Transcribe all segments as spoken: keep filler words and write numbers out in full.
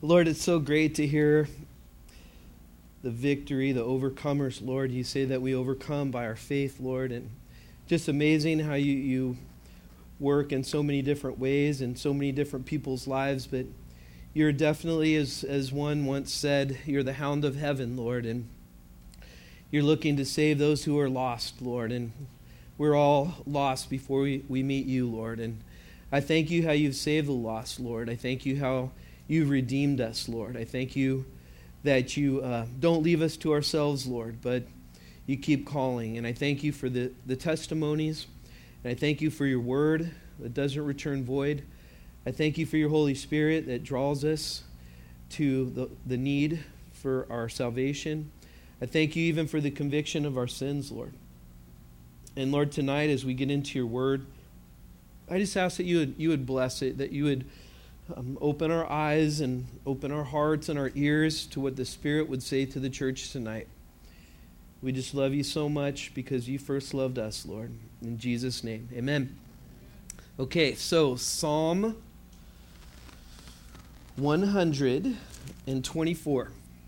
Lord, it's so great to hear the victory, the overcomers, Lord. You say that we overcome by our faith, Lord, and just amazing how you, you work in so many different ways in so many different people's lives, but you're definitely, as, as one once said, you're the hound of heaven, Lord, and you're looking to save those who are lost, Lord, and we're all lost before we, we meet you, Lord, and I thank you how you've saved the lost, Lord. I thank you how you've redeemed us, Lord. I thank you that you uh, don't leave us to ourselves, Lord, but you keep calling. And I thank you for the, the testimonies. And I thank you for your word that doesn't return void. I thank you for your Holy Spirit that draws us to the, the need for our salvation. I thank you even for the conviction of our sins, Lord. And Lord, tonight as we get into your word, I just ask that you would, you would bless it, that you would Um, open our eyes and open our hearts and our ears to what the Spirit would say to the church tonight. We just love you so much because you first loved us, Lord. In Jesus' name, amen. Okay, so Psalm one hundred twenty-four.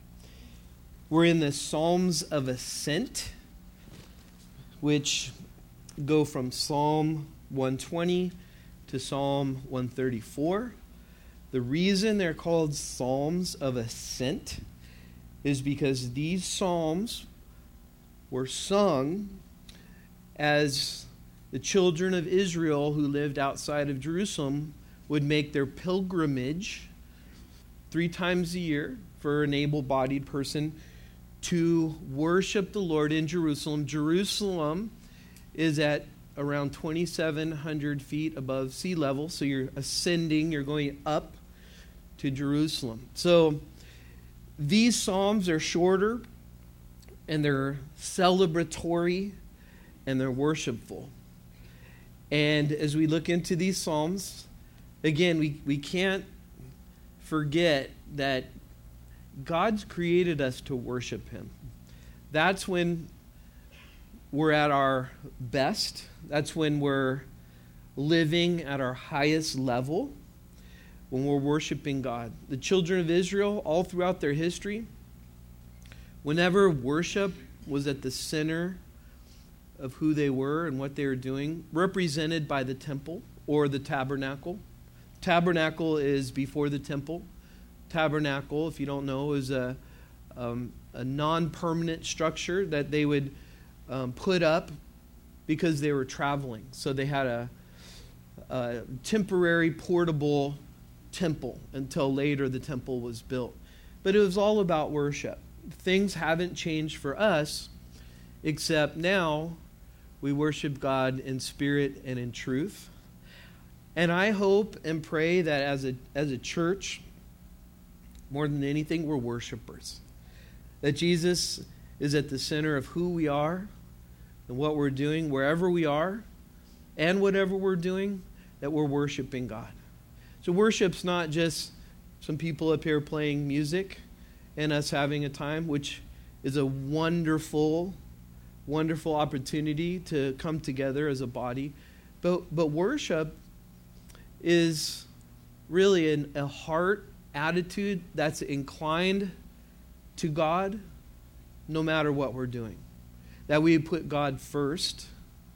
We're in the Psalms of Ascent, which go from Psalm one twenty to Psalm one thirty-four. The reason they're called Psalms of Ascent is because these psalms were sung as the children of Israel who lived outside of Jerusalem would make their pilgrimage three times a year for an able-bodied person to worship the Lord in Jerusalem. Jerusalem is at around twenty-seven hundred feet above sea level, so you're ascending, you're going up to Jerusalem. So these psalms are shorter, and they're celebratory, and they're worshipful. And as we look into these psalms, again, we, we can't forget that God's created us to worship him. That's when we're at our best. That's when we're living at our highest level, when we're worshiping God. The children of Israel, all throughout their history, whenever worship was at the center of who they were and what they were doing, represented by the temple or the tabernacle. Tabernacle is before the temple. Tabernacle, if you don't know, is a, um, a non-permanent structure that they would um, put up because they were traveling. So they had a, a temporary portable temple until later the temple was built. But it was all about worship. Things haven't changed for us, except now we worship God in spirit and in truth. And I hope and pray that as a as a church, more than anything, we're worshipers. That Jesus is at the center of who we are and what we're doing, wherever we are, and whatever we're doing, that we're worshiping God. So worship's not just some people up here playing music and us having a time, which is a wonderful, wonderful opportunity to come together as a body. But but worship is really an, a heart attitude that's inclined to God no matter what we're doing. That we would put God first,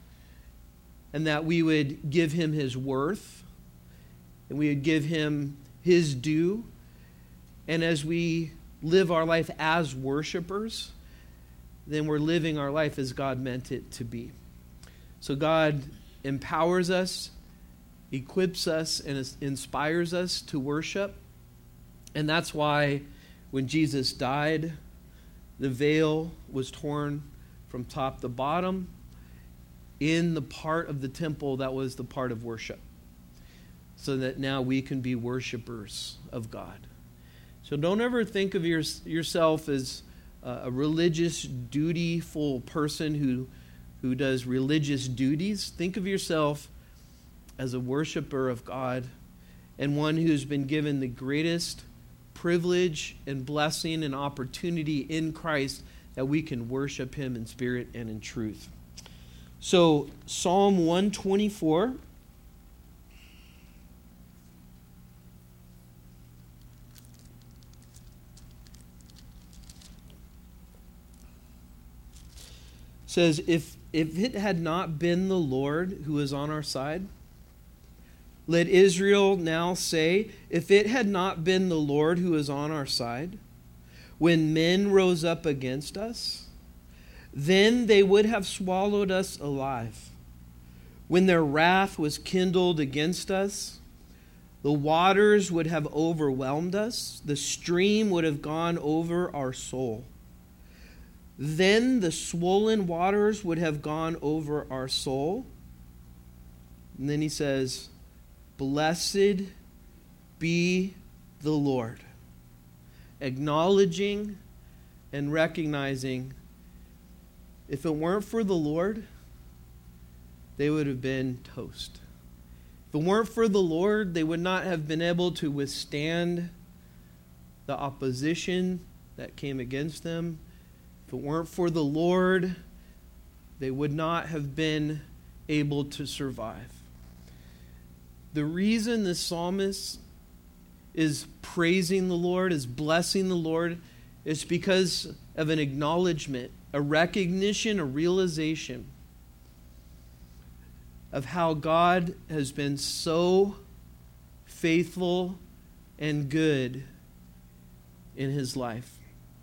and that we would give him his worth, and we would give him his due. And as we live our life as worshipers, then we're living our life as God meant it to be. So God empowers us, equips us, and inspires us to worship. And that's why when Jesus died, the veil was torn from top to bottom in the part of the temple that was the part of worship, so that now we can be worshipers of God. So don't ever think of your, yourself as a religious, dutiful person who, who does religious duties. Think of yourself as a worshiper of God and one who's been given the greatest privilege and blessing and opportunity in Christ that we can worship him in spirit and in truth. So Psalm one twenty-four. says, if, if it had not been the Lord who was on our side, let Israel now say, if it had not been the Lord who was on our side, when men rose up against us, then they would have swallowed us alive. When their wrath was kindled against us, the waters would have overwhelmed us. The stream would have gone over our soul. Then the swollen waters would have gone over our soul. And then he says, blessed be the Lord. Acknowledging and recognizing, if it weren't for the Lord, they would have been toast. If it weren't for the Lord, they would not have been able to withstand the opposition that came against them. If it weren't for the Lord, they would not have been able to survive. The reason the psalmist is praising the Lord, is blessing the Lord, is because of an acknowledgement, a recognition, a realization of how God has been so faithful and good in his life.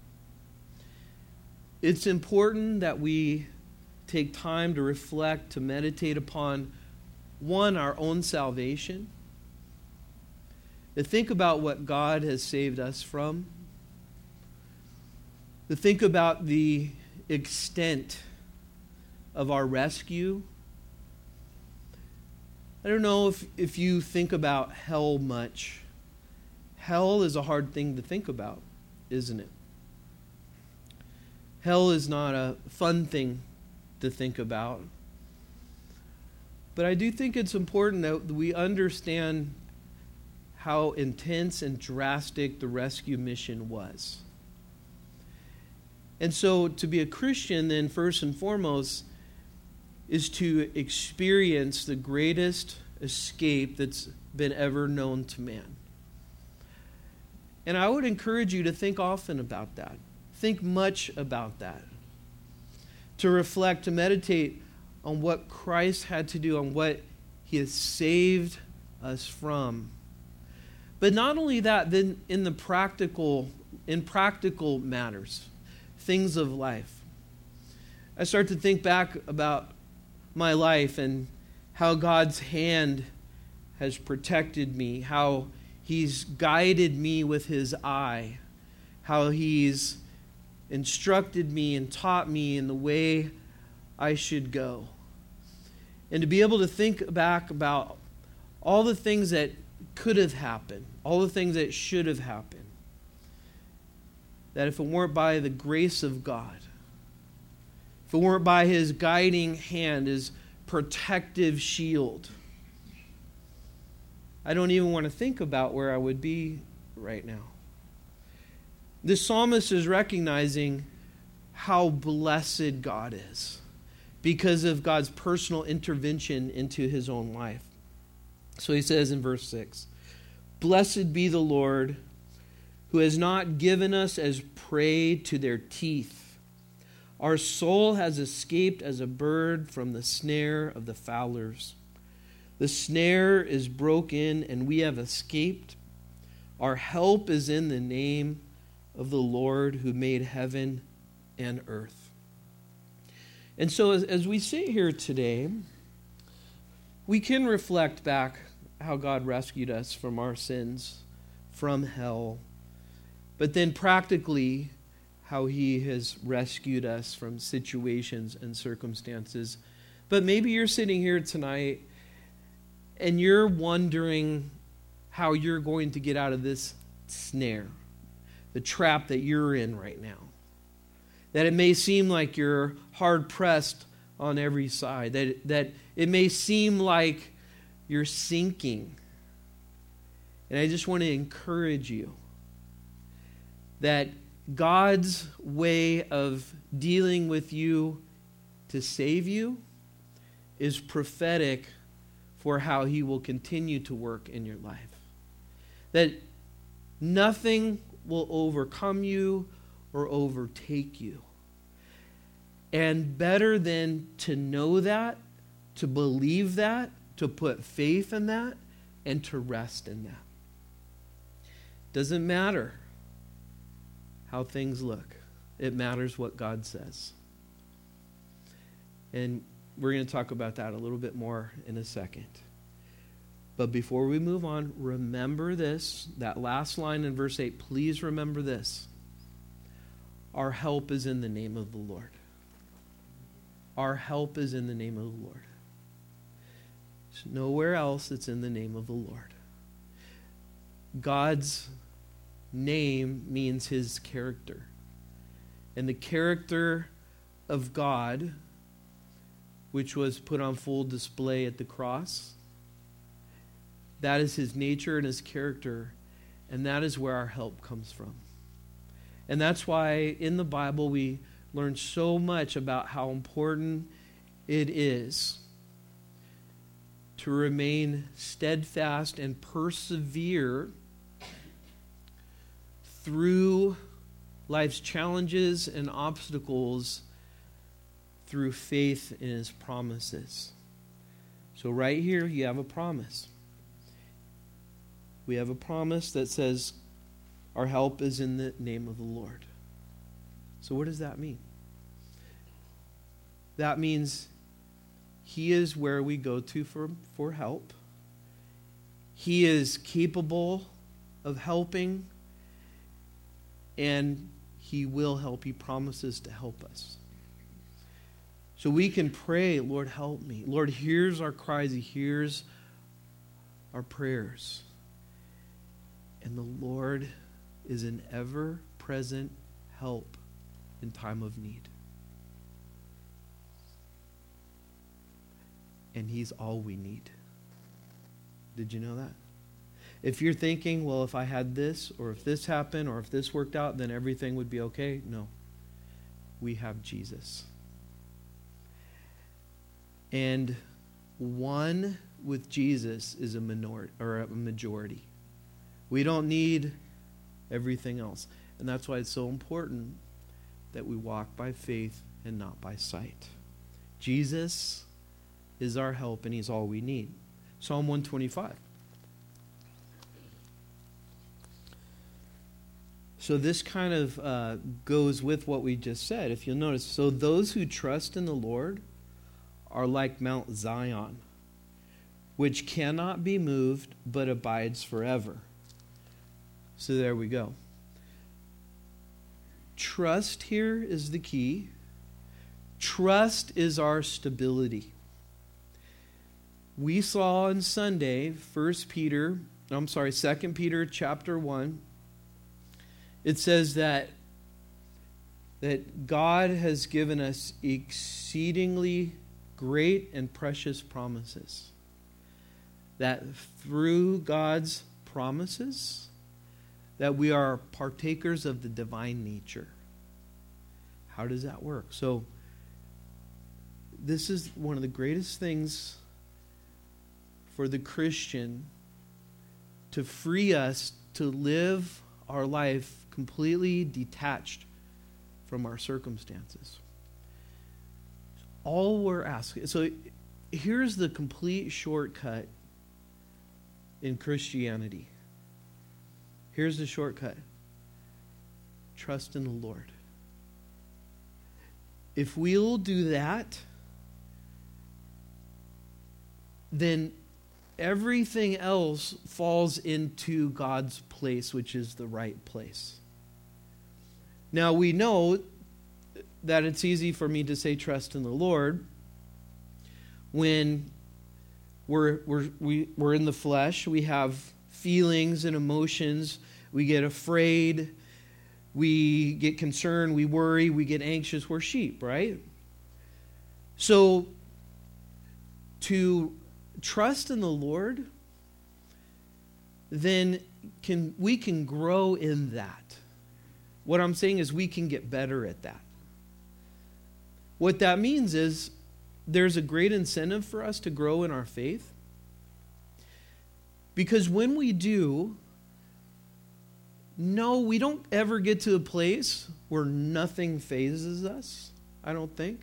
It's important that we take time to reflect, to meditate upon, one, our own salvation, to think about what God has saved us from, to think about the extent of our rescue. I don't know if, if you think about hell much. Hell is a hard thing to think about, isn't it? Hell is not a fun thing to think about. But I do think it's important that we understand how intense and drastic the rescue mission was. And so to be a Christian, then, first and foremost, is to experience the greatest escape that's been ever known to man. And I would encourage you to think often about that. Think much about that. To reflect, to meditate on what Christ had to do, on what he has saved us from. But not only that, then in the practical, in practical matters, things of life. I start to think back about my life and how God's hand has protected me, how he's guided me with his eye, how he's instructed me and taught me in the way I should go. And to be able to think back about all the things that could have happened, all the things that should have happened, that if it weren't by the grace of God, if it weren't by his guiding hand, his protective shield, I don't even want to think about where I would be right now. This psalmist is recognizing how blessed God is because of God's personal intervention into his own life. So he says in verse six, blessed be the Lord who has not given us as prey to their teeth. Our soul has escaped as a bird from the snare of the fowlers. The snare is broken and we have escaped. Our help is in the name of the Lord who made heaven and earth. And so as, as we sit here today, we can reflect back how God rescued us from our sins, from hell, but then practically how he has rescued us from situations and circumstances. But maybe you're sitting here tonight and you're wondering how you're going to get out of this snare, the trap that you're in right now. That it may seem like you're hard-pressed on every side, that, that it may seem like you're sinking. And I just want to encourage you that God's way of dealing with you to save you is prophetic for how he will continue to work in your life. That nothing will overcome you or overtake you. And better than to know that, to believe that, to put faith in that, and to rest in that. Doesn't matter how things look. It matters what God says. And we're going to talk about that a little bit more in a second. But before we move on, remember this, that last line in verse eight, please remember this. Our help is in the name of the Lord. Our help is in the name of the Lord. There's nowhere else it's in the name of the Lord. God's name means his character. And the character of God, which was put on full display at the cross, that is his nature and his character, and that is where our help comes from. And that's why in the Bible we learn so much about how important it is to remain steadfast and persevere through life's challenges and obstacles through faith in his promises. So right here you have a promise. We have a promise that says our help is in the name of the Lord. So what does that mean? That means he is where we go to for, for help. He is capable of helping, and he will help. He promises to help us. So we can pray, Lord, help me. Lord, hears our cries. He hears our prayers. And the Lord is an ever-present help in time of need. And he's all we need. Did you know that? If you're thinking, well, if I had this, or if this happened, or if this worked out, then everything would be okay. No. We have Jesus. And one with Jesus is a minority or a majority. We don't need everything else. And that's why it's so important that we walk by faith and not by sight. Jesus is our help, and he's all we need. Psalm one twenty-five. So this kind of uh, goes with what we just said. If you'll notice, so those who trust in the Lord are like Mount Zion, which cannot be moved but abides forever. So there we go. Trust here is the key. Trust is our stability. We saw on Sunday, First Peter, I'm sorry, Second Peter chapter one. It says that, that God has given us exceedingly great and precious promises. That through God's promises, that we are partakers of the divine nature. How does that work? So, this is one of the greatest things for the Christian to free us to live our life completely detached from our circumstances. All we're asking. So here's the complete shortcut in Christianity. Here's the shortcut. Trust in the Lord. If we'll do that, then everything else falls into God's place, which is the right place. Now, we know that it's easy for me to say trust in the Lord when we're, we're, we, we're in the flesh. We have feelings and emotions. We get afraid. We get concerned. We worry. We get anxious. We're sheep, right? So, to trust in the Lord, then can we can grow in that. What I'm saying is we can get better at that. What that means is there's a great incentive for us to grow in our faith. Because when we do, no, we don't ever get to a place where nothing phases us. I don't think.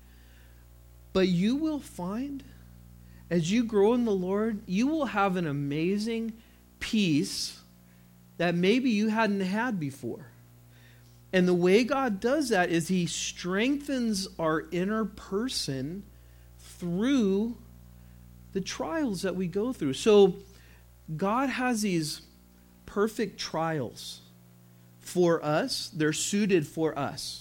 But you will find, as you grow in the Lord, you will have an amazing peace that maybe you hadn't had before. And the way God does that is He strengthens our inner person through the trials that we go through. So God has these perfect trials for us. They're suited for us.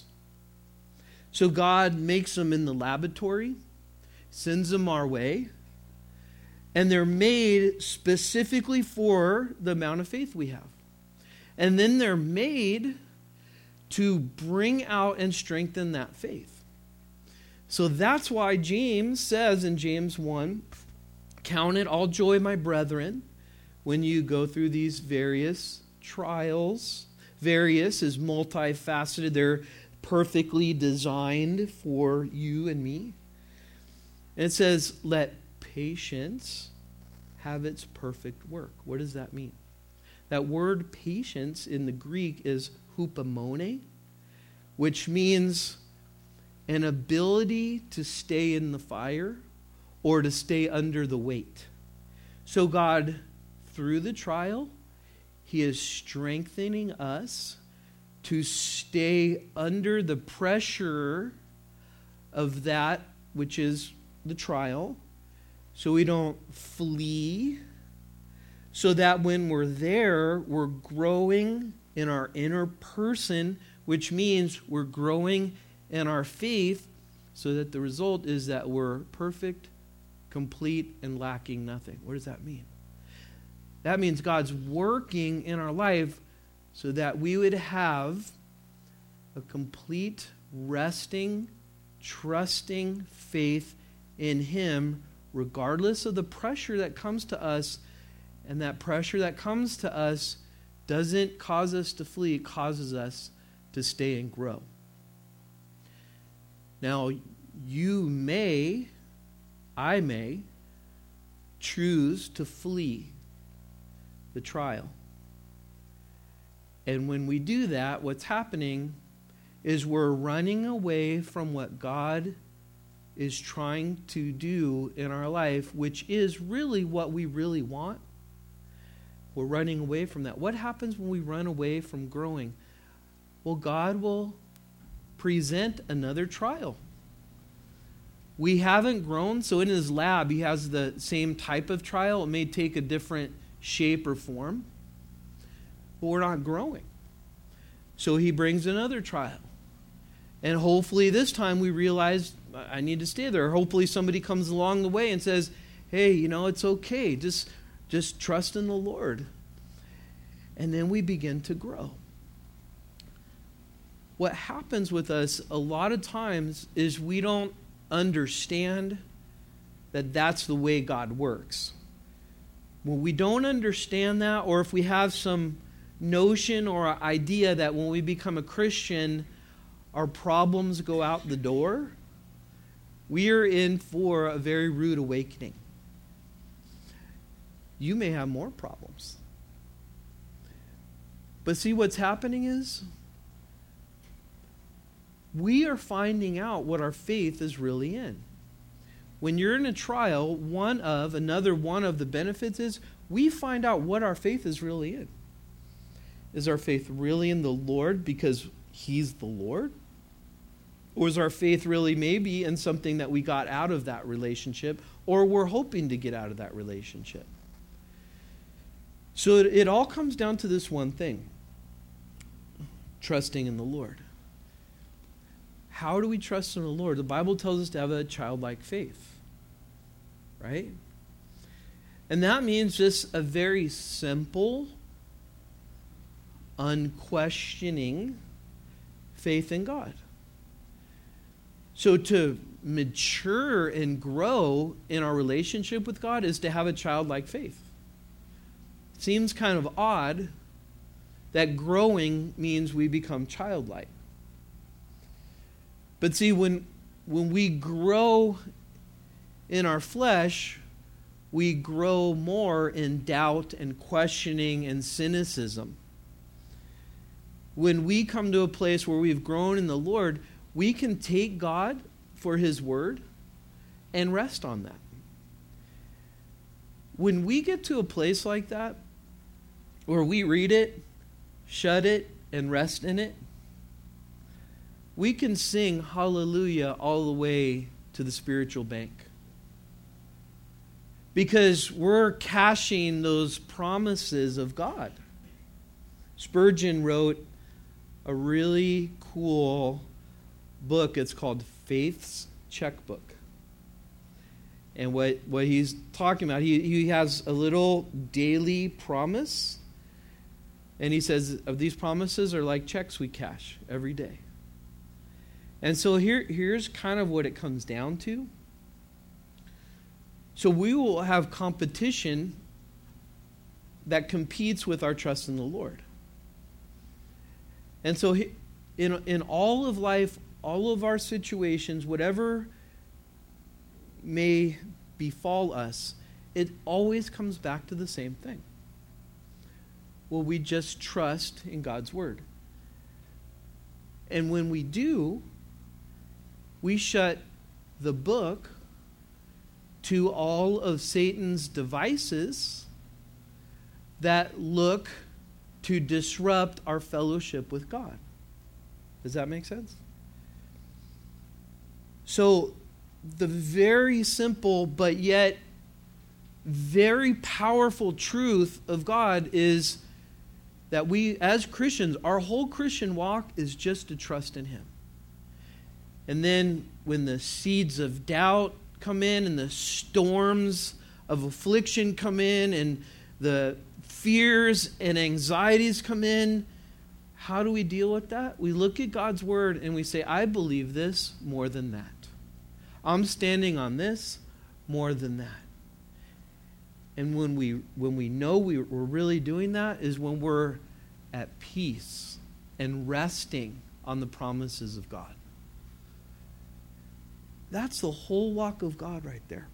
So God makes them in the laboratory, sends them our way, and they're made specifically for the amount of faith we have. And then they're made to bring out and strengthen that faith. So that's why James says in James one, count it all joy, my brethren, when you go through these various trials. Various is multifaceted. They're perfectly designed for you and me. And it says, let patience have its perfect work. What does that mean? That word patience in the Greek is hupomone, which means an ability to stay in the fire or to stay under the weight. So God, through the trial, He is strengthening us to stay under the pressure of that which is the trial, so we don't flee, so that when we're there, we're growing in our inner person, which means we're growing in our faith, so that the result is that we're perfect, complete, and lacking nothing. What does that mean? That means God's working in our life so that we would have a complete, resting, trusting faith in Him, regardless of the pressure that comes to us. And that pressure that comes to us doesn't cause us to flee, it causes us to stay and grow. Now, you may, I may, choose to flee the trial. And when we do that, what's happening is we're running away from what God is trying to do in our life, which is really what we really want. We're running away from that. What happens when we run away from growing? Well, God will present another trial. We haven't grown, so in His lab, He has the same type of trial. It may take a different shape or form, but we're not growing. So He brings another trial. And hopefully this time we realize I need to stay there. Hopefully somebody comes along the way and says, hey, you know, it's okay. Just, just trust in the Lord. And then we begin to grow. What happens with us a lot of times is we don't understand that that's the way God works. When we don't understand that, or if we have some notion or idea that when we become a Christian, our problems go out the door, we are in for a very rude awakening. You may have more problems. But see, what's happening is we are finding out what our faith is really in. When you're in a trial, one of, another one of the benefits is we find out what our faith is really in. Is our faith really in the Lord because He's the Lord? Or is our faith really maybe in something that we got out of that relationship, or we're hoping to get out of that relationship? So it, it all comes down to this one thing: trusting in the Lord. How do we trust in the Lord? The Bible tells us to have a childlike faith, right? And that means just a very simple, unquestioning faith in God. So to mature and grow in our relationship with God is to have a childlike faith. It seems kind of odd that growing means we become childlike. But see, when, when we grow in our flesh, we grow more in doubt and questioning and cynicism. When we come to a place where we've grown in the Lord, we can take God for his word and rest on that. When we get to a place like that, where we read it, shut it, and rest in it, we can sing hallelujah all the way to the spiritual bank. Because we're cashing those promises of God. Spurgeon wrote a really cool book. It's called Faith's Checkbook. And what, what he's talking about, he, he has a little daily promise. And he says, of these promises are like checks we cash every day. And so here, here's kind of what it comes down to. So we will have competition that competes with our trust in the Lord. And so in, in all of life, all of our situations, whatever may befall us, it always comes back to the same thing. Will we just trust in God's word? And when we do, we shut the book to all of Satan's devices that look to disrupt our fellowship with God. Does that make sense? So, the very simple but yet very powerful truth of God is that we, as Christians, our whole Christian walk is just to trust in him. And then when the seeds of doubt come in and the storms of affliction come in and the fears and anxieties come in, how do we deal with that? We look at God's word and we say, I believe this more than that. I'm standing on this more than that. And when we when we know we, we're really doing that is when we're at peace and resting on the promises of God. That's the whole walk of God right there.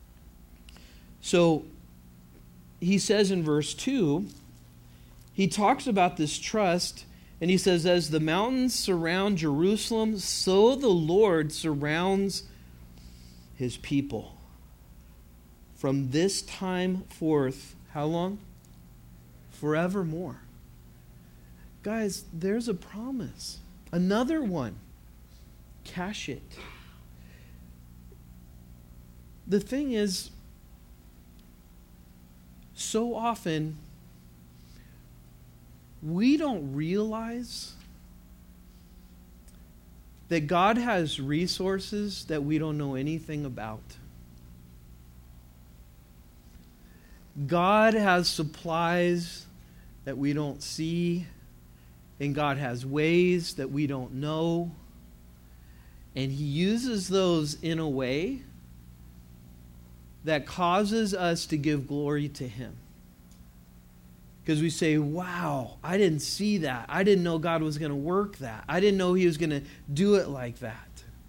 So he says in verse two, he talks about this trust, and he says, as the mountains surround Jerusalem, so the Lord surrounds his people. From this time forth, how long? Forevermore. Guys, there's a promise. Another one. Cash it. The thing is, so often, we don't realize that God has resources that we don't know anything about. God has supplies that we don't see, and God has ways that we don't know, and he uses those in a way that causes us to give glory to him. Because we say, wow, I didn't see that. I didn't know God was going to work that. I didn't know he was going to do it like that.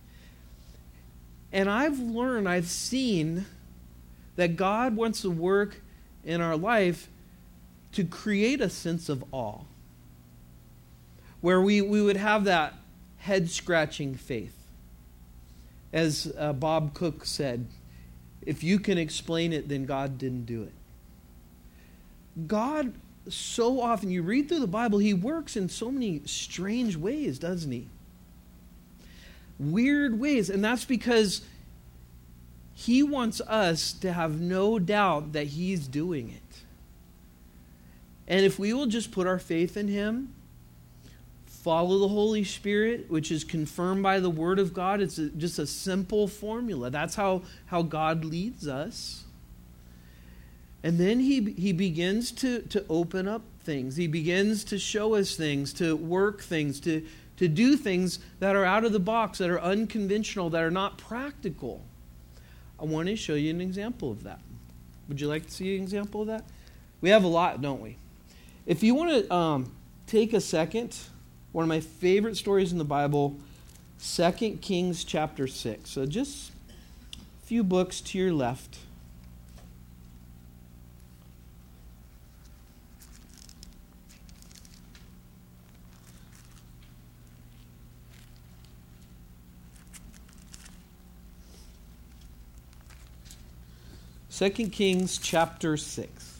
And I've learned, I've seen that God wants to work in our life to create a sense of awe. Where we, we would have that head-scratching faith. As uh, Bob Cook said, if you can explain it, then God didn't do it. God, so often, you read through the Bible, he works in so many strange ways, doesn't he? Weird ways. And that's because he wants us to have no doubt that he's doing it. And if we will just put our faith in him, follow the Holy Spirit, which is confirmed by the Word of God, it's a, just a simple formula. That's how, how God leads us. And then he he begins to, to open up things. He begins to show us things, to work things, to, to do things that are out of the box, that are unconventional, that are not practical. I want to show you an example of that. Would you like to see an example of that? We have a lot, don't we? If you want to um, take a second, one of my favorite stories in the Bible, Second Kings chapter six. So just a few books to your left. Second Kings chapter six.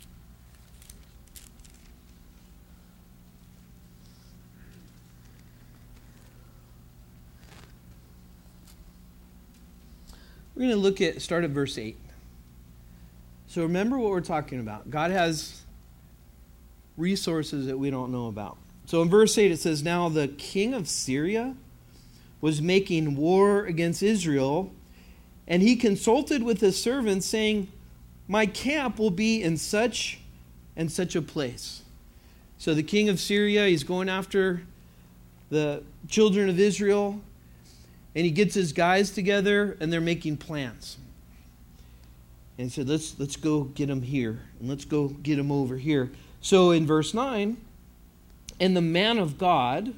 We're going to look at, start at verse eight. So remember what we're talking about. God has resources that we don't know about. So in verse eight it says, "Now the king of Syria was making war against Israel, and he consulted with his servants, saying, 'My camp will be in such and such a place.'" So the king of Syria, he's going after the children of Israel, and he gets his guys together, and they're making plans. And he said, let's, let's go get them here, and let's go get them over here. So in verse nine, "And the man of God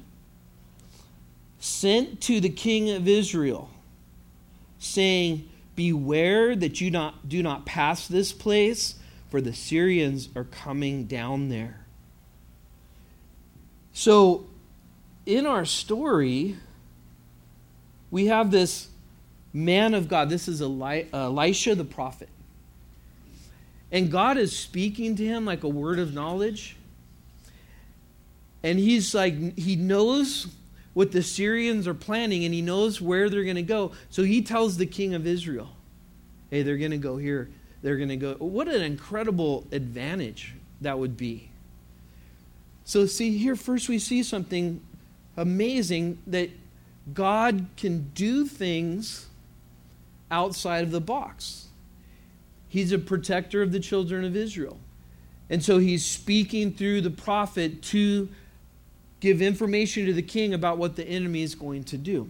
sent to the king of Israel, saying, 'Beware that you not do not pass this place, for the Syrians are coming down there.'" So in our story, we have this man of God. This is Eli- Elisha the prophet. And God is speaking to him like a word of knowledge. And he's like, he knows what the Syrians are planning, and he knows where they're going to go. So he tells the king of Israel, hey, they're going to go here. They're going to go. What an incredible advantage that would be. So see, here first we see something amazing, that God can do things outside of the box. He's a protector of the children of Israel. And so he's speaking through the prophet to give information to the king about what the enemy is going to do.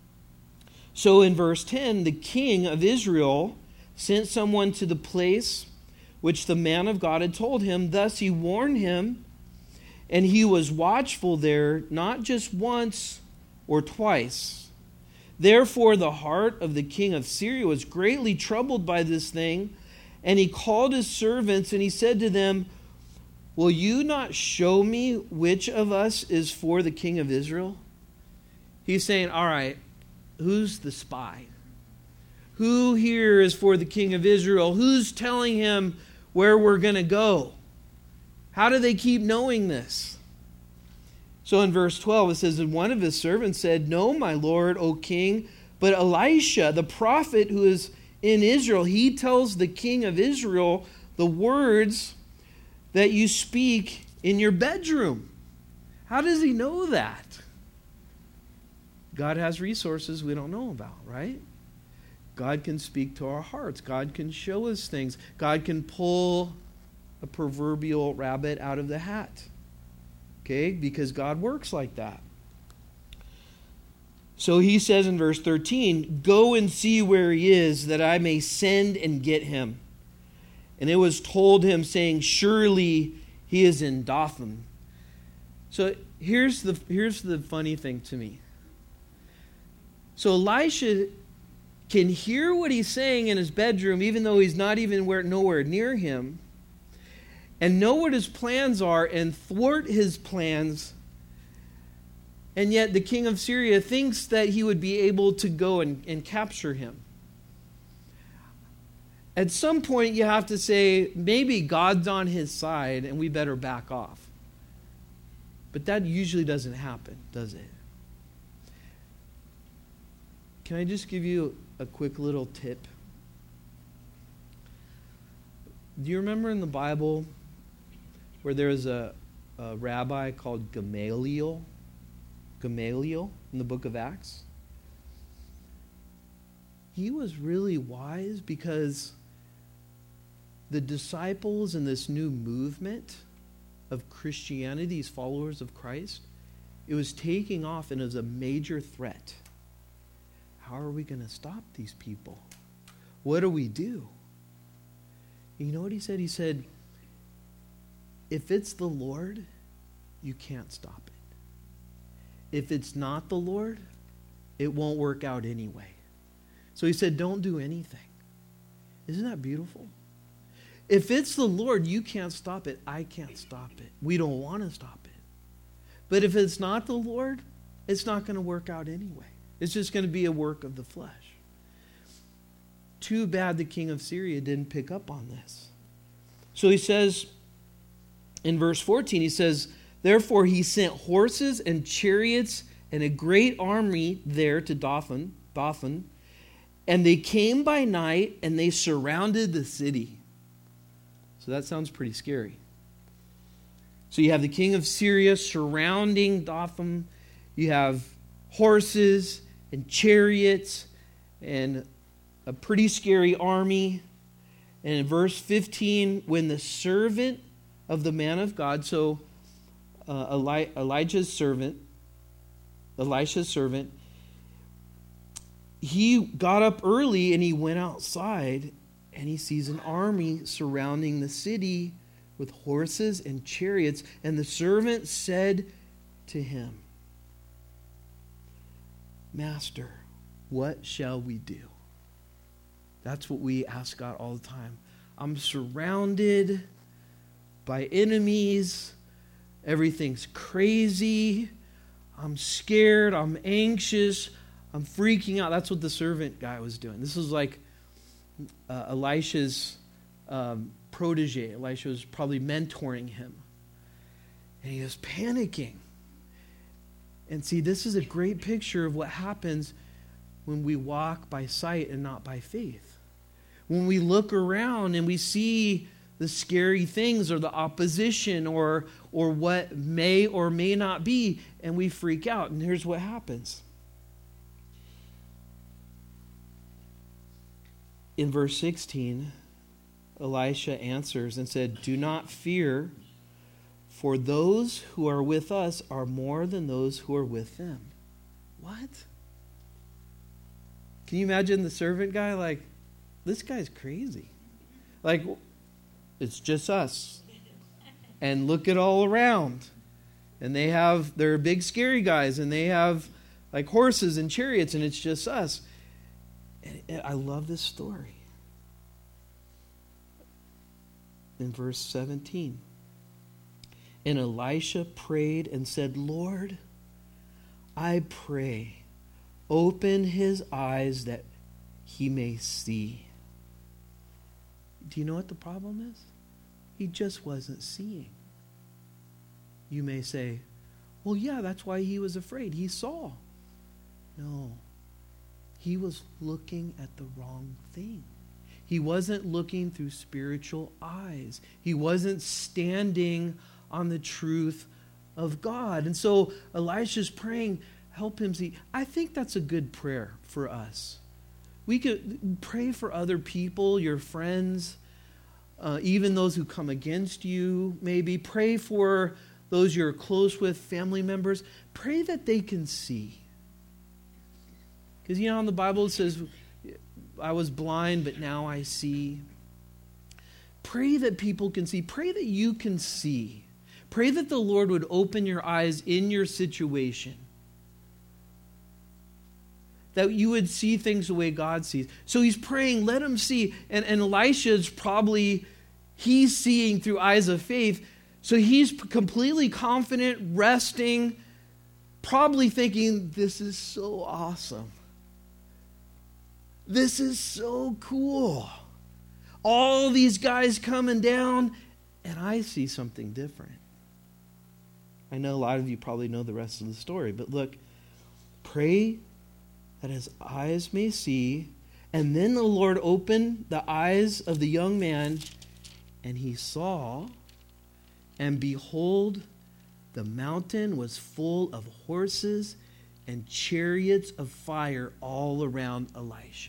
So in verse ten, the king of Israel sent someone to the place which the man of God had told him. Thus he warned him, and he was watchful there, not just once or twice. Therefore the heart of the king of Syria was greatly troubled by this thing, and he called his servants, and he said to them, "Will you not show me which of us is for the king of Israel?" He's saying, all right, who's the spy? Who here is for the king of Israel? Who's telling him where we're going to go? How do they keep knowing this? So in verse twelve it says, "And one of his servants said, 'No, my lord, O king, but Elisha, the prophet who is in Israel, he tells the king of Israel the words that you speak in your bedroom.'" How does he know that? God has resources we don't know about, right? God can speak to our hearts. God can show us things. God can pull a proverbial rabbit out of the hat. Okay? Because God works like that. So he says in verse thirteen, "Go and see where he is, that I may send and get him." And it was told him, saying, "Surely he is in Dothan." So here's the, here's the funny thing to me. So Elisha can hear what he's saying in his bedroom, even though he's not even where, nowhere near him, and know what his plans are and thwart his plans. And yet the king of Syria thinks that he would be able to go and, and capture him. At some point you have to say, maybe God's on his side and we better back off. But that usually doesn't happen, does it? Can I just give you a quick little tip? Do you remember in the Bible where there was a, a rabbi called Gamaliel? Gamaliel in the book of Acts? He was really wise because the disciples in this new movement of Christianity, these followers of Christ, it was taking off and it was a major threat. How are we going to stop these people? What do we do? You know what he said? He said, if it's the Lord, you can't stop it. If it's not the Lord, it won't work out anyway. So he said, don't do anything. Isn't that beautiful? If it's the Lord, you can't stop it. I can't stop it. We don't want to stop it. But if it's not the Lord, it's not going to work out anyway. It's just going to be a work of the flesh. too bad the king of Syria didn't pick up on this. So he says in verse fourteen, he says, therefore he sent horses and chariots and a great army there to Dothan, Dothan, and they came by night and they surrounded the city. So that sounds pretty scary. So you have the king of Syria surrounding Dothan. You have horses and chariots and a pretty scary army. And in verse fifteen, when the servant of the man of God, so uh, Eli- Elijah's servant, Elisha's servant, he got up early and he went outside and he sees an army surrounding the city with horses and chariots. And the servant said to him, Master, what shall we do? That's what we ask God all the time. I'm surrounded by enemies. Everything's crazy. I'm scared. I'm anxious. I'm freaking out. That's what the servant guy was doing. This was like uh, Elisha's um, protege. Elisha was probably mentoring him. And he was panicking. And see, this is a great picture of what happens when we walk by sight and not by faith. When we look around and we see the scary things or the opposition or, or what may or may not be, and we freak out. And here's what happens. In verse sixteen, Elisha answers and said, do not fear, for those who are with us are more than those who are with them. What? Can you imagine the servant guy? Like, this guy's crazy. Like, it's just us. And look at all around. And they have, they're big scary guys, and they have like horses and chariots, and it's just us. And I love this story. In verse seventeen. And Elisha prayed and said, Lord, I pray, open his eyes that he may see. Do you know what the problem is? He just wasn't seeing. You may say, well, yeah, that's why he was afraid. He saw. No. He was looking at the wrong thing. He wasn't looking through spiritual eyes. He wasn't standing on the truth of God. And so Elisha's praying, help him see. I think that's a good prayer for us. We could pray for other people, your friends, uh, even those who come against you, maybe. Pray for those you're close with, family members. Pray that they can see. Because, you know, in the Bible it says, I was blind, but now I see. Pray that people can see. Pray that you can see. Pray that the Lord would open your eyes in your situation. That you would see things the way God sees. So he's praying, let him see. And, and Elisha's probably, he's seeing through eyes of faith. So he's completely confident, resting, probably thinking, this is so awesome. This is so cool. All these guys coming down, and I see something different. I know a lot of you probably know the rest of the story, but look, pray that his eyes may see, and then the Lord opened the eyes of the young man, and he saw, and behold, the mountain was full of horses and chariots of fire all around Elisha.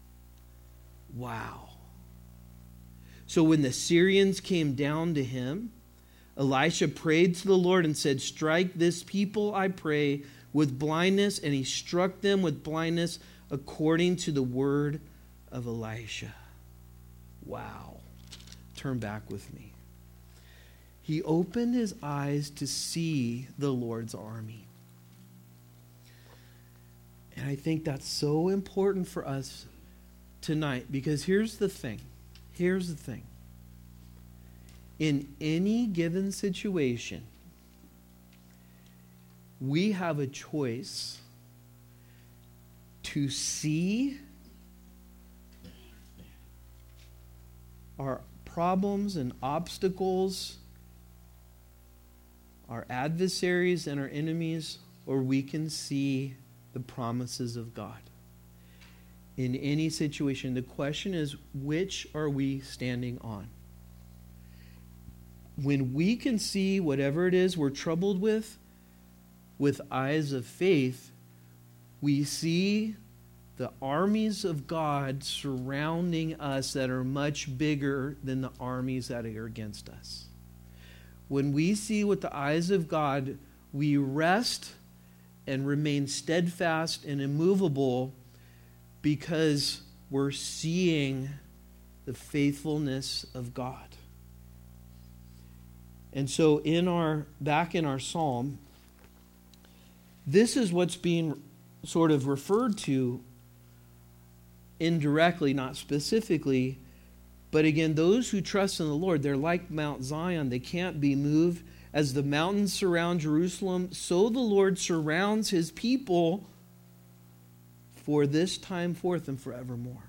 Wow. So when the Syrians came down to him, Elisha prayed to the Lord and said, strike this people, I pray, with blindness. And he struck them with blindness according to the word of Elisha. Wow. Turn back with me. He opened his eyes to see the Lord's army. And I think that's so important for us tonight, because here's the thing. Here's the thing. In any given situation, we have a choice to see our problems and obstacles, our adversaries and our enemies, or we can see the promises of God. In any situation, the question is, which are we standing on? When we can see whatever it is we're troubled with, with eyes of faith, we see the armies of God surrounding us that are much bigger than the armies that are against us. When we see with the eyes of God, we rest and remain steadfast and immovable because we're seeing the faithfulness of God. And so in our back in our psalm, this is what's being sort of referred to indirectly, not specifically. But again, those who trust in the Lord, they're like Mount Zion. They can't be moved. As the mountains surround Jerusalem, so the Lord surrounds his people for this time forth and forevermore.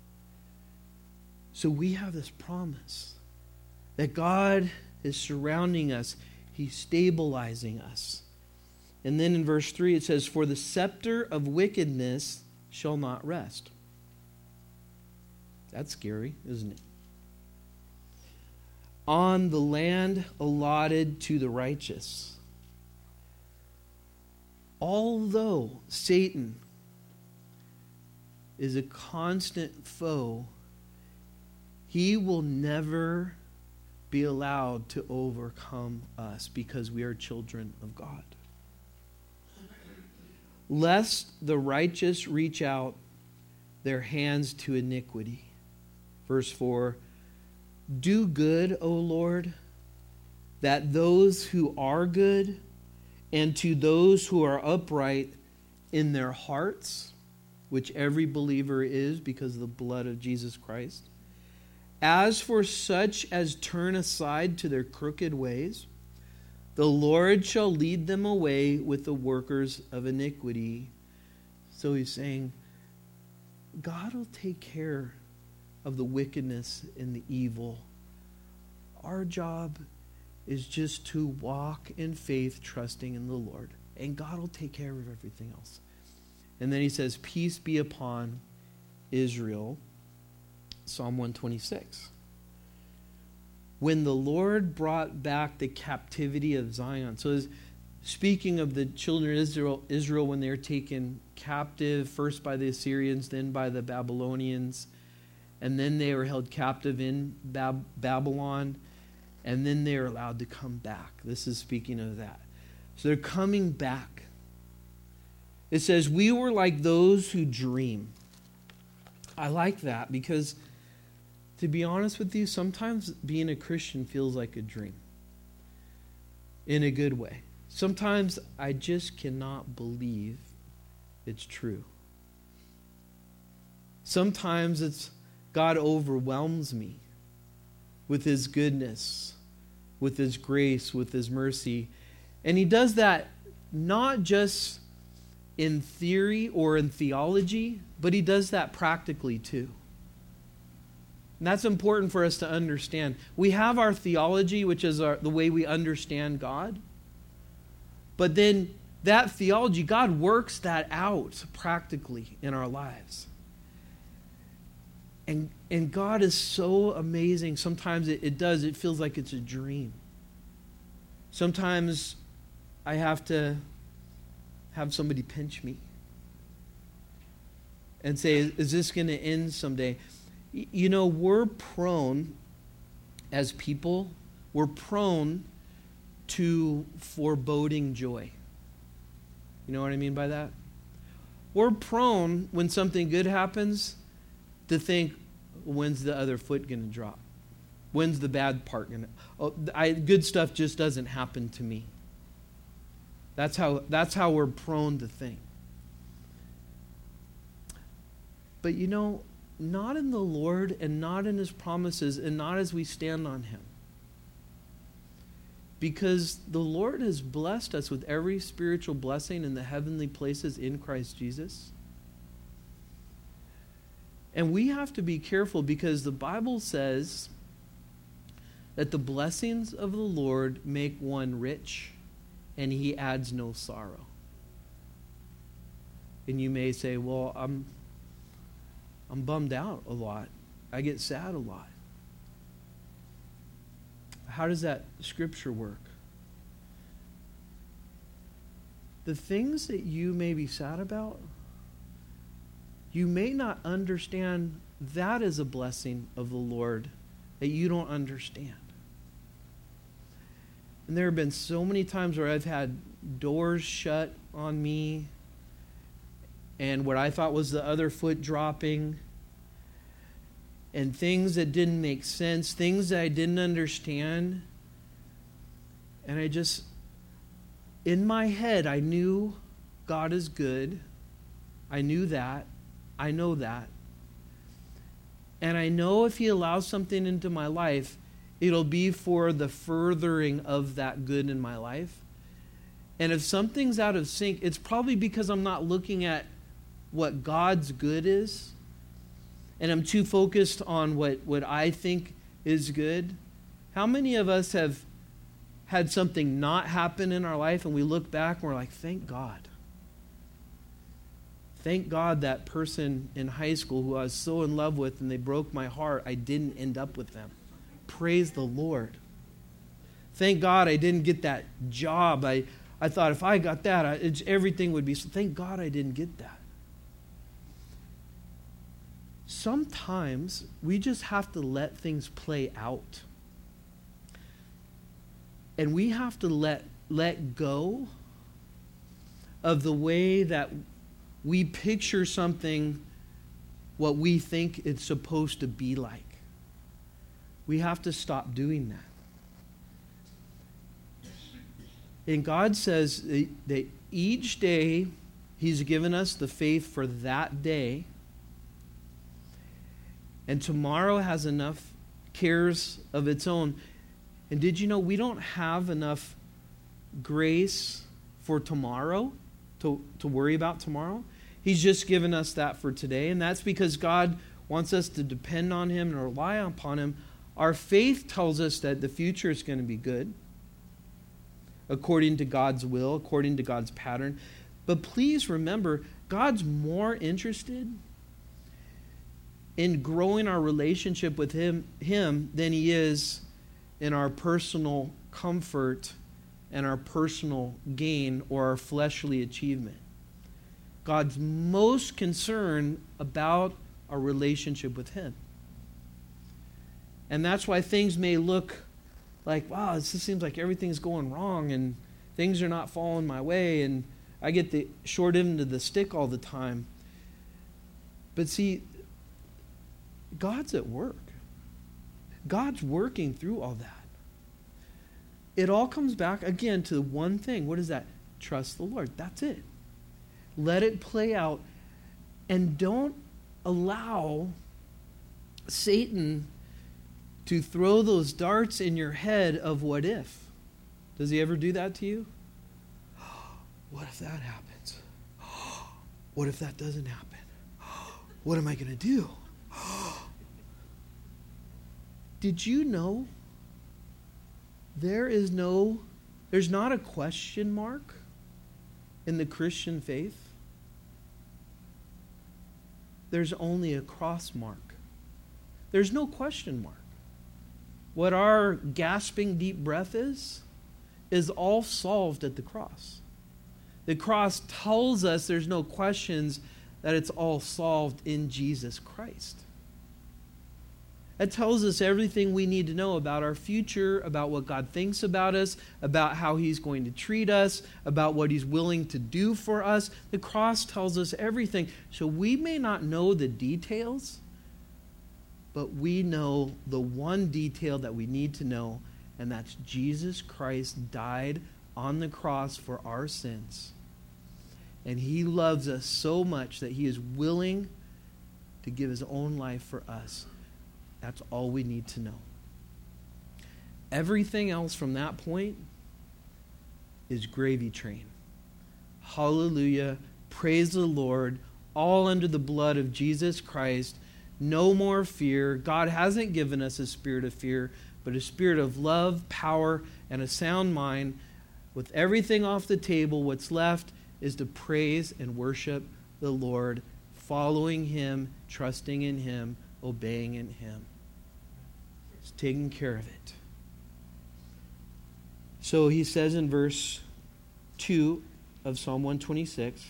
So we have this promise that God is surrounding us. He's stabilizing us. And then in verse three it says, "For the scepter of wickedness shall not rest." That's scary, isn't it? "On the land allotted to the righteous." Although Satan is a constant foe, he will never be allowed to overcome us because we are children of God. "Lest the righteous reach out their hands to iniquity." Verse four, "Do good, O Lord, that those who are good, and to those who are upright in their hearts," which every believer is because of the blood of Jesus Christ, "as for such as turn aside to their crooked ways, the Lord shall lead them away with the workers of iniquity." So he's saying, God will take care of the wickedness and the evil. Our job is just to walk in faith, trusting in the Lord. And God will take care of everything else. And then he says, "Peace be upon Israel." Psalm one twenty-six. When the Lord brought back the captivity of Zion. So speaking of the children of Israel, Israel when they were taken captive, first by the Assyrians, then by the Babylonians, and then they were held captive in Bab- Babylon, and then they were allowed to come back. This is speaking of that. So they're coming back. It says, "We were like those who dream." I like that because, to be honest with you, sometimes being a Christian feels like a dream. In a good way. Sometimes I just cannot believe it's true. Sometimes it's God overwhelms me with his goodness, with his grace, with his mercy. And he does that not just in theory or in theology, but he does that practically too. And that's important for us to understand. We have our theology, which is our, the way we understand God. But then that theology, God works that out practically in our lives. And, and God is so amazing. Sometimes it, it does. It feels like it's a dream. Sometimes I have to have somebody pinch me and say, is this going to end someday? You know, we're prone, as people, we're prone to foreboding joy. You know what I mean by that? We're prone, when something good happens, to think, when's the other foot going to drop? When's the bad part going to... Oh, I, good stuff just doesn't happen to me. That's how, that's how we're prone to think. But you know, not in the Lord and not in his promises and not as we stand on him. Because the Lord has blessed us with every spiritual blessing in the heavenly places in Christ Jesus. And we have to be careful because the Bible says that the blessings of the Lord make one rich, and he adds no sorrow. And you may say, well, I'm, I'm bummed out a lot. I get sad a lot. How does that scripture work? The things that you may be sad about, you may not understand that is a blessing of the Lord that you don't understand. And there have been so many times where I've had doors shut on me and what I thought was the other foot dropping and things that didn't make sense, things that I didn't understand. And I just, in my head, I knew God is good. I knew that. I know that. And I know if he allows something into my life, it'll be for the furthering of that good in my life. And if something's out of sync, it's probably because I'm not looking at what God's good is. And I'm too focused on what, what I think is good. How many of us have had something not happen in our life and we look back and we're like, thank God. Thank God that person in high school who I was so in love with and they broke my heart, I didn't end up with them. Praise the Lord. Thank God I didn't get that job. I, I thought if I got that, I, it, everything would be... Thank God I didn't get that. Sometimes we just have to let things play out. And we have to let, let go of the way that we picture something what we think it's supposed to be like. We have to stop doing that. And God says that each day he's given us the faith for that day. And tomorrow has enough cares of its own. And did you know we don't have enough grace for tomorrow to, to worry about tomorrow? He's just given us that for today. And that's because God wants us to depend on him and rely upon him. Our faith tells us that the future is going to be good, according to God's will, according to God's pattern. But please remember, God's more interested in growing our relationship with him, him than he is in our personal comfort and our personal gain or our fleshly achievement. God's most concerned about our relationship with him. And that's why things may look like, wow, this just seems like everything's going wrong and things are not falling my way and I get the short end of the stick all the time. But see, God's at work. God's working through all that. It all comes back, again, to one thing. What is that? Trust the Lord. That's it. Let it play out. And don't allow Satan to throw those darts in your head of what if. Does he ever do that to you? What if that happens? What if that doesn't happen? What am I going to do? Did you know there is no, there's not a question mark in the Christian faith? There's only a cross mark. There's no question mark. What our gasping deep breath is, is all solved at the cross. The cross tells us there's no questions, that it's all solved in Jesus Christ. It tells us everything we need to know about our future, about what God thinks about us, about how he's going to treat us, about what he's willing to do for us. The cross tells us everything. So we may not know the details, but we know the one detail that we need to know, and that's Jesus Christ died on the cross for our sins. And he loves us so much that he is willing to give his own life for us. That's all we need to know. Everything else from that point is gravy train. Hallelujah. Praise the Lord. All under the blood of Jesus Christ. No more fear. God hasn't given us a spirit of fear, but a spirit of love, power, and a sound mind. With everything off the table, what's left is to praise and worship the Lord, following Him, trusting in Him, obeying in Him. He's taking care of it. So he says in verse two of Psalm one twenty-six,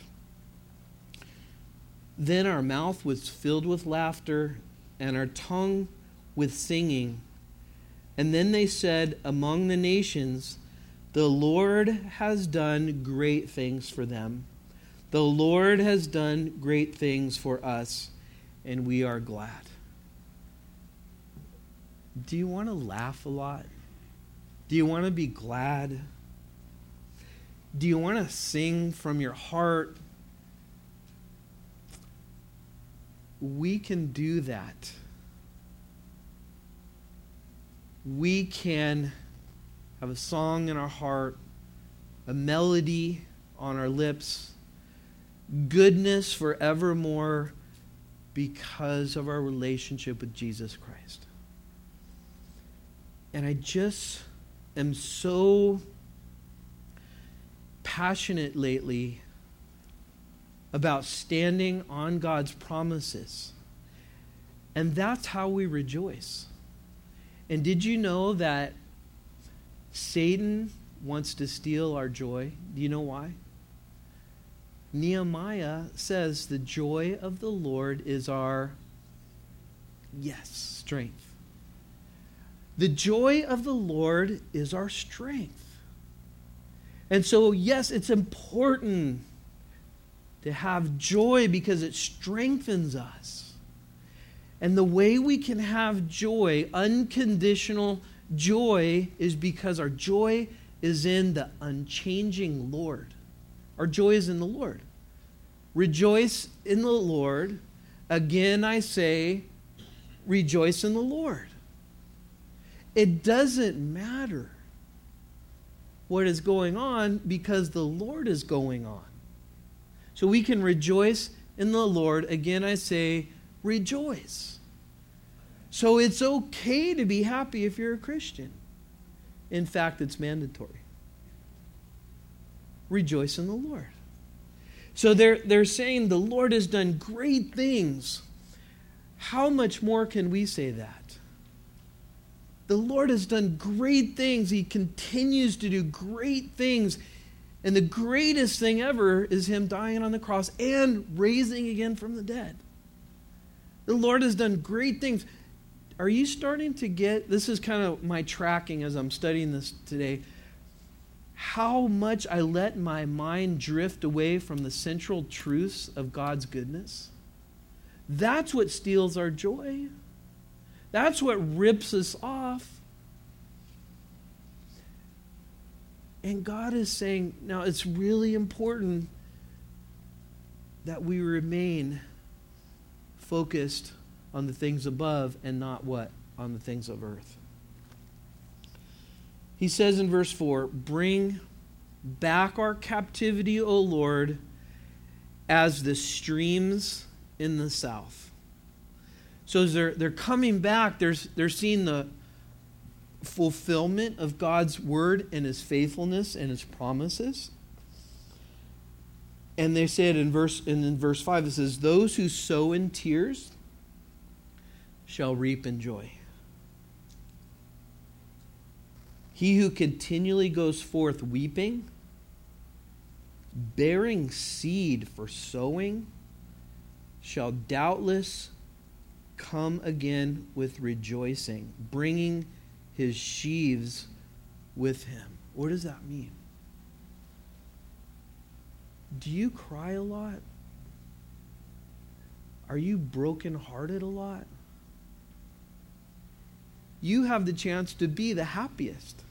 then our mouth was filled with laughter and our tongue with singing. And then they said among the nations, the Lord has done great things for them. The Lord has done great things for us, and we are glad. Do you want to laugh a lot? Do you want to be glad? Do you want to sing from your heart? We can do that. We can have a song in our heart, a melody on our lips, goodness forevermore because of our relationship with Jesus Christ. And I just am so passionate lately about standing on God's promises. And that's how we rejoice. And did you know that Satan wants to steal our joy? Do you know why? Nehemiah says the joy of the Lord is our, yes, strength. The joy of the Lord is our strength. And so, yes, it's important to have joy because it strengthens us. And the way we can have joy, unconditional joy, is because our joy is in the unchanging Lord. Our joy is in the Lord. Rejoice in the Lord. Again, I say, rejoice in the Lord. It doesn't matter what is going on because the Lord is going on. So we can rejoice in the Lord. Again, I say, rejoice. So it's okay to be happy if you're a Christian. In fact, it's mandatory. Rejoice in the Lord. So they're, they're saying the Lord has done great things. How much more can we say that? The Lord has done great things. He continues to do great things. And the greatest thing ever is Him dying on the cross and raising again from the dead. The Lord has done great things. Are you starting to get, this is kind of my tracking as I'm studying this today, how much I let my mind drift away from the central truths of God's goodness? That's what steals our joy. That's what rips us off. And God is saying, now it's really important that we remain focused on the things above and not what? On the things of earth. He says in verse four, bring back our captivity, O Lord, as the streams in the south. So as they're, they're coming back, they're, they're seeing the fulfillment of God's word and His faithfulness and His promises. And they say it in verse, and in verse five, it says, those who sow in tears shall reap in joy. He who continually goes forth weeping, bearing seed for sowing, shall doubtless come again with rejoicing, bringing his sheaves with him. What does that mean? Do you cry a lot? Are you brokenhearted a lot? You have the chance to be the happiest.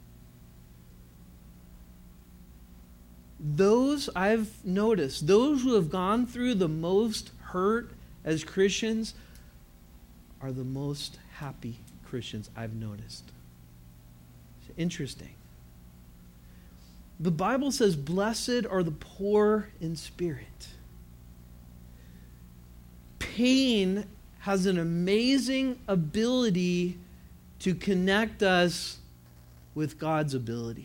Those I've noticed, those who have gone through the most hurt as Christians are the most happy Christians I've noticed. It's interesting. The Bible says, blessed are the poor in spirit. Pain has an amazing ability to connect us with God's ability.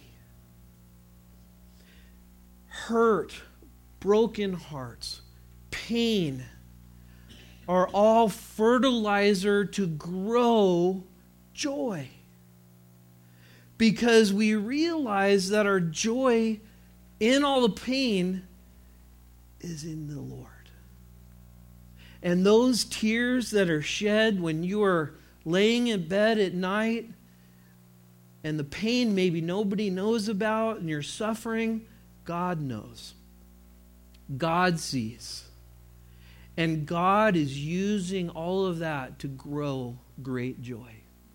Hurt, broken hearts, pain are all fertilizer to grow joy. Because we realize that our joy in all the pain is in the Lord. And those tears that are shed when you are laying in bed at night and the pain maybe nobody knows about and you're suffering, God knows. God sees. And God is using all of that to grow great joy.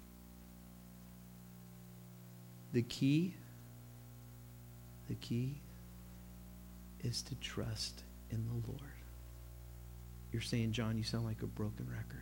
The key, the key is to trust in the Lord. You're saying, John, you sound like a broken record.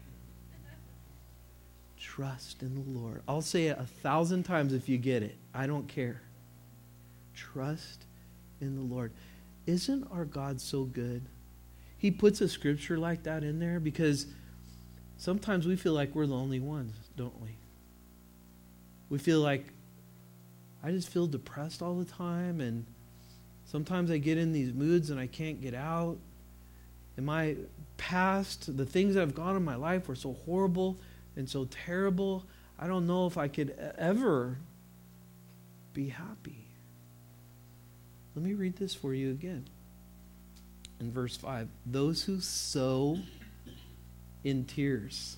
Trust in the Lord. I'll say it a thousand times if you get it. I don't care. Trust in the Lord. Isn't our God so good? He puts a scripture like that in there because sometimes we feel like we're the only ones, don't we? We feel like, I just feel depressed all the time, and sometimes I get in these moods and I can't get out. And my past, the things that have gone in my life were so horrible and so terrible. I don't know if I could ever be happy. Let me read this for you again. In verse five, those who sow in tears.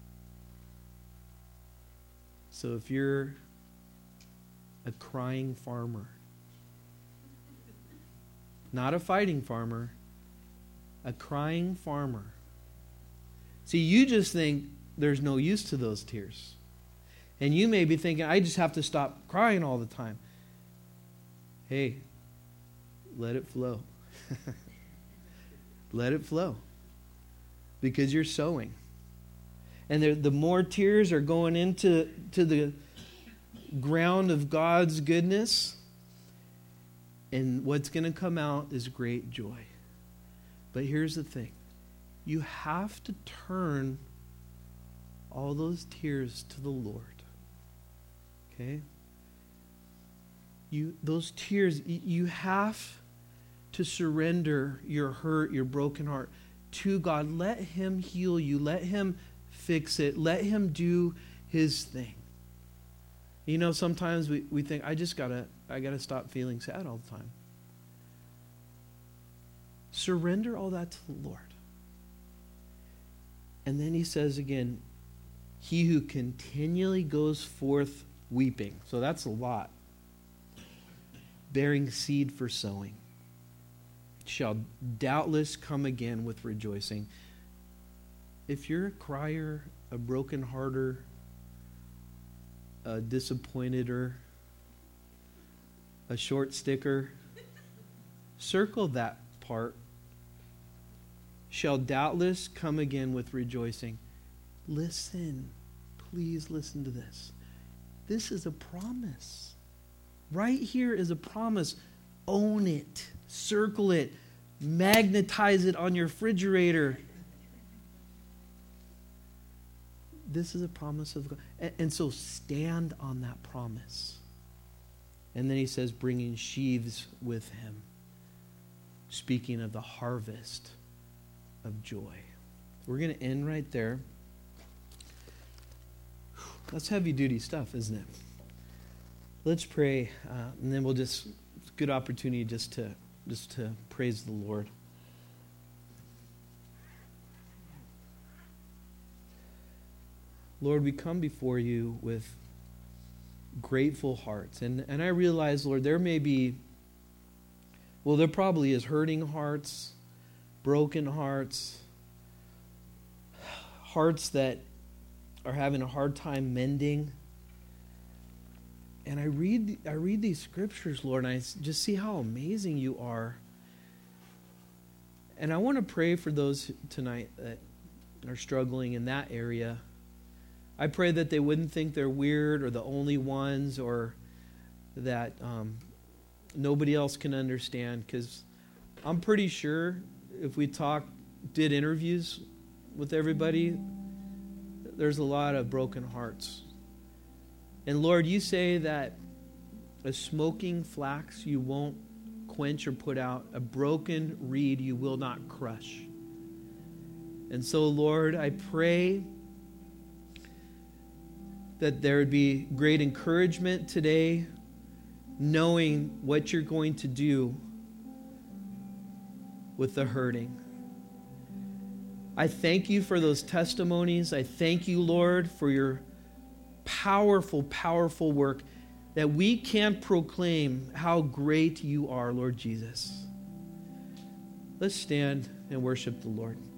So if you're a crying farmer, not a fighting farmer, a crying farmer. See, you just think there's no use to those tears. And you may be thinking, I just have to stop crying all the time. Hey, let it flow. Let it flow. Because you're sowing. And the, the more tears are going into to the ground of God's goodness, and what's going to come out is great joy. But here's the thing. You have to turn all those tears to the Lord. Okay? You those tears, you have to surrender your hurt, your broken heart to God. Let Him heal you. Let Him fix it. Let Him do His thing. You know, sometimes we, we think, I just gotta I gotta stop feeling sad all the time. Surrender all that to the Lord. And then He says again, he who continually goes forth weeping. So that's a lot. Bearing seed for sowing shall doubtless come again with rejoicing. If you're a crier, a broken hearter, a disappointeder, a short sticker, circle that part. Shall doubtless come again with rejoicing. Listen, please listen to this. This is a promise. Right here is a promise. Own it. Circle it. Magnetize it on your refrigerator. This is a promise of God. And, and so stand on that promise. And then he says, bringing sheaves with him. Speaking of the harvest of joy. We're going to end right there. That's heavy duty stuff, isn't it? Let's pray, uh, and then we'll just, it's a good opportunity just to, just to praise the Lord. Lord, we come before you with grateful hearts. And, and I realize, Lord, there may be, well, there probably is hurting hearts, broken hearts, hearts that are having a hard time mending. And I read I read these scriptures, Lord, and I just see how amazing you are. And I want to pray for those tonight that are struggling in that area. I pray that they wouldn't think they're weird or the only ones, or that um, nobody else can understand, because I'm pretty sure if we talked, did interviews with everybody, there's a lot of broken hearts And Lord, you say that a smoking flax you won't quench or put out, a broken reed you will not crush. And so, Lord, I pray that there would be great encouragement today, knowing what you're going to do with the hurting. I thank you for those testimonies. I thank you, Lord, for your powerful, powerful work, that we can proclaim how great you are, Lord Jesus. Let's stand and worship the Lord.